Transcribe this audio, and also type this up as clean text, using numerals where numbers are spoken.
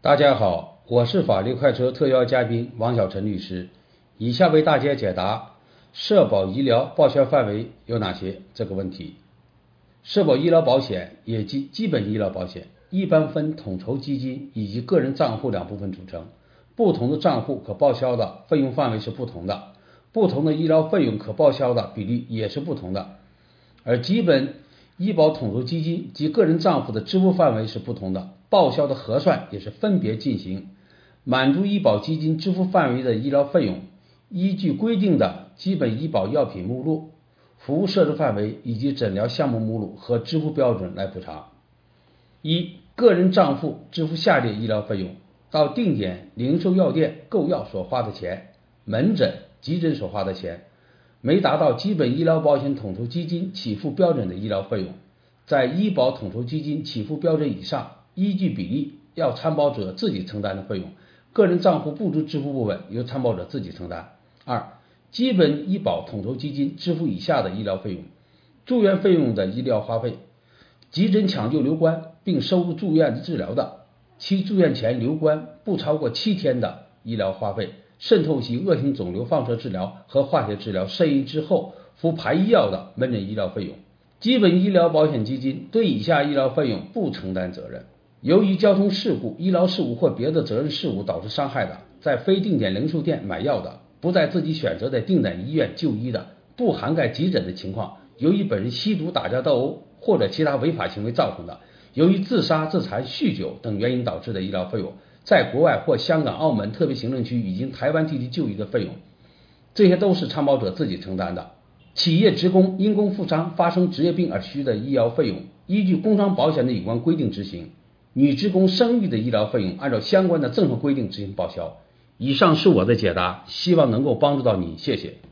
大家好，我是法律快车特邀嘉宾王小晨律师，以下为大家解答社保医疗报销范围有哪些这个问题。社保医疗保险也即基本医疗保险，一般分统筹基金以及个人账户两部分组成，不同的账户可报销的费用范围是不同的，不同的医疗费用可报销的比例也是不同的，而基本医保统筹基金及个人账户的支付范围是不同的，报销的核算也是分别进行。满足医保基金支付范围的医疗费用，依据规定的基本医保药品目录、服务设置范围以及诊疗项目目录和支付标准来补偿。一、个人账户支付下列医疗费用：到定点零售药店购药所花的钱，门诊、急诊所花的钱，没达到基本医疗保险统筹基金起付标准的医疗费用，在医保统筹基金起付标准以上，依据比例要参保者自己承担的费用，个人账户不足支付部分由参保者自己承担。二、基本医保统筹基金支付以下的医疗费用：住院费用的医疗花费，急诊抢救留观并收入住院治疗的，其住院前留观不超过7天的医疗花费，渗透性恶性肿瘤放射治疗和化学治疗肾盂之后服排异药的门诊医疗费用。基本医疗保险基金对以下医疗费用不承担责任：由于交通事故、医疗事故或别的责任事故导致伤害的，在非定点零售店买药的，不在自己选择的定点医院就医的，不涵盖急诊的情况，由于本人吸毒、打架斗殴或者其他违法行为造成的，由于自杀、自残、酗酒等原因导致的医疗费用，在国外或香港、澳门特别行政区以及台湾地区就医的费用，这些都是参保者自己承担的。企业职工因公负伤发生职业病而需的医疗费用，依据工伤保险的有关规定执行。女职工生育的医疗费用按照相关的政策规定执行报销。以上是我的解答，希望能够帮助到你，谢谢。